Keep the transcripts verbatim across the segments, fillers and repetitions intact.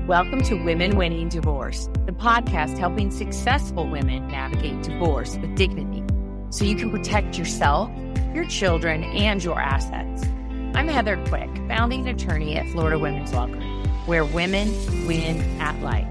Welcome to Women Winning Divorce, the podcast helping successful women navigate divorce with dignity so you can protect yourself, your children, and your assets. I'm Heather Quick, founding attorney at Florida Women's Law Group, where women win at life.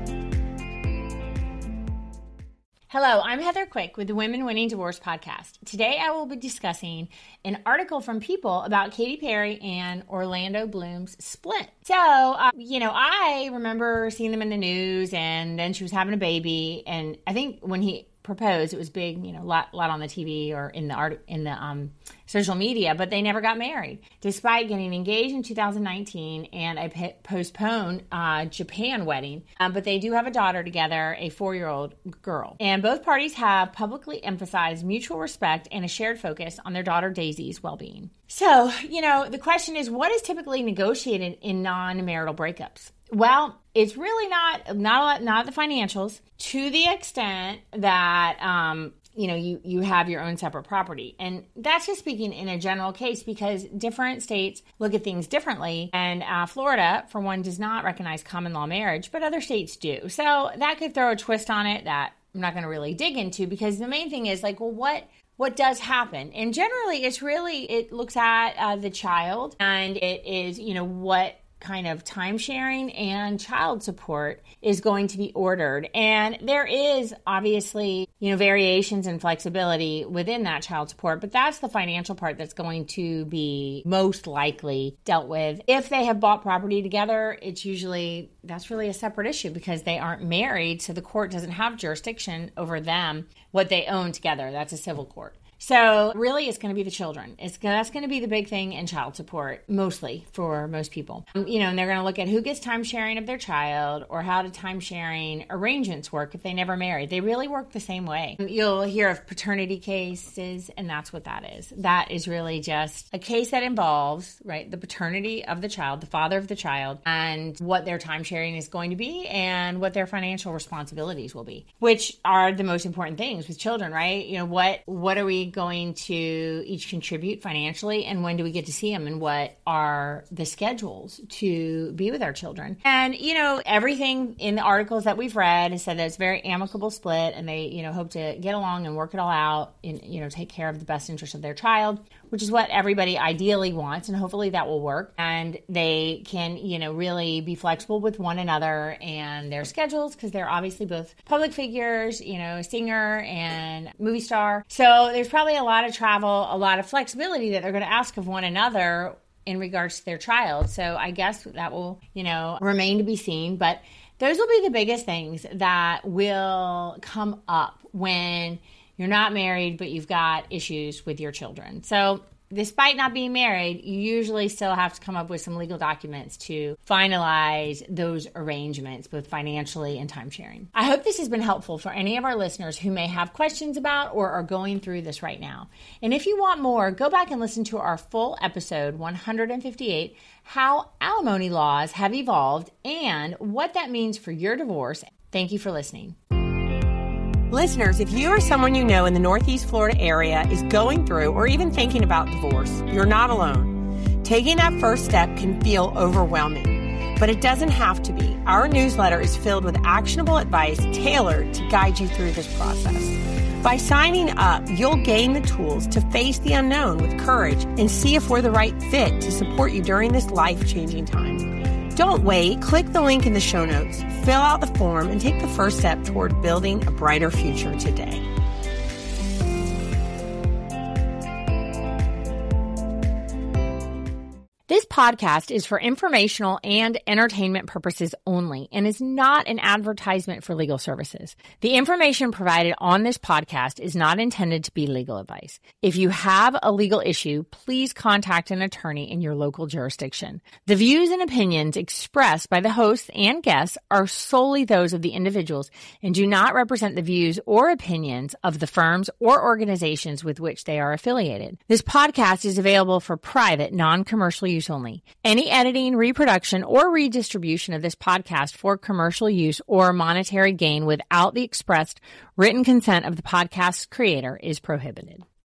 Hello, I'm Heather Quick with the Women Winning Divorce podcast. Today I will be discussing an article from People about Katy Perry and Orlando Bloom's split. So, uh, you know, I remember seeing them in the news, and then she was having a baby, and I think when he proposed, it was big, you know, a lot, lot on the T V or in the art, in the um, social media, but they never got married, despite getting engaged in two thousand nineteen and a p- postponed uh, Japan wedding. Um, but they do have a daughter together, a four-year-old girl. And both parties have publicly emphasized mutual respect and a shared focus on their daughter Daisy's well-being. So, you know, the question is, what is typically negotiated in non-marital breakups? Well, it's really not not not the financials, to the extent that um, you know you you have your own separate property, and that's just speaking in a general case because different states look at things differently. And uh, Florida, for one, does not recognize common law marriage, but other states do. So that could throw a twist on it that I'm not going to really dig into, because the main thing is like, well, what what does happen? And generally, it's really it looks at uh, the child, and it is you know what kind of time sharing and child support is going to be ordered. And there is obviously, you know, variations and flexibility within that child support, but that's the financial part that's going to be most likely dealt with. If they have bought property together, it's usually, that's really a separate issue because they aren't married, so the court doesn't have jurisdiction over them, what they own together. That's a civil court. So really, it's going to be the children. It's that's going to be the big thing in child support, mostly for most people. Um, you know, and they're going to look at who gets time sharing of their child, or how do time sharing arrangements work if they never married. They really work the same way. You'll hear of paternity cases, and that's what that is. That is really just a case that involves, right, the paternity of the child, the father of the child, and what their time sharing is going to be, and what their financial responsibilities will be, which are the most important things with children, right? You know, what what are we going to each contribute financially, and when do we get to see them, and what are the schedules to be with our children? And you know, everything in the articles that we've read has said that it's a very amicable split, and they you know hope to get along and work it all out, and you know take care of the best interest of their child, which is what everybody ideally wants, and hopefully that will work. And they can you know really be flexible with one another and their schedules, because they're obviously both public figures, you know, singer and movie star. So there's probably a lot of travel, a lot of flexibility that they're going to ask of one another in regards to their child. So I guess that will, you know, remain to be seen. But those will be the biggest things that will come up when you're not married, but you've got issues with your children. So despite not being married, you usually still have to come up with some legal documents to finalize those arrangements, both financially and time sharing. I hope this has been helpful for any of our listeners who may have questions about or are going through this right now. And if you want more, go back and listen to our full episode one hundred fifty-eight, How Alimony Laws Have Evolved and What That Means for Your Divorce. Thank you for listening. Listeners, if you or someone you know in the Northeast Florida area is going through or even thinking about divorce, you're not alone. Taking that first step can feel overwhelming, but it doesn't have to be. Our newsletter is filled with actionable advice tailored to guide you through this process. By signing up, you'll gain the tools to face the unknown with courage and see if we're the right fit to support you during this life-changing time. Don't wait. Click the link in the show notes, fill out the form, and take the first step toward building a brighter future today. This podcast is for informational and entertainment purposes only and is not an advertisement for legal services. The information provided on this podcast is not intended to be legal advice. If you have a legal issue, please contact an attorney in your local jurisdiction. The views and opinions expressed by the hosts and guests are solely those of the individuals and do not represent the views or opinions of the firms or organizations with which they are affiliated. This podcast is available for private, non-commercial use only. Any editing, reproduction, or redistribution of this podcast for commercial use or monetary gain without the expressed written consent of the podcast's creator is prohibited.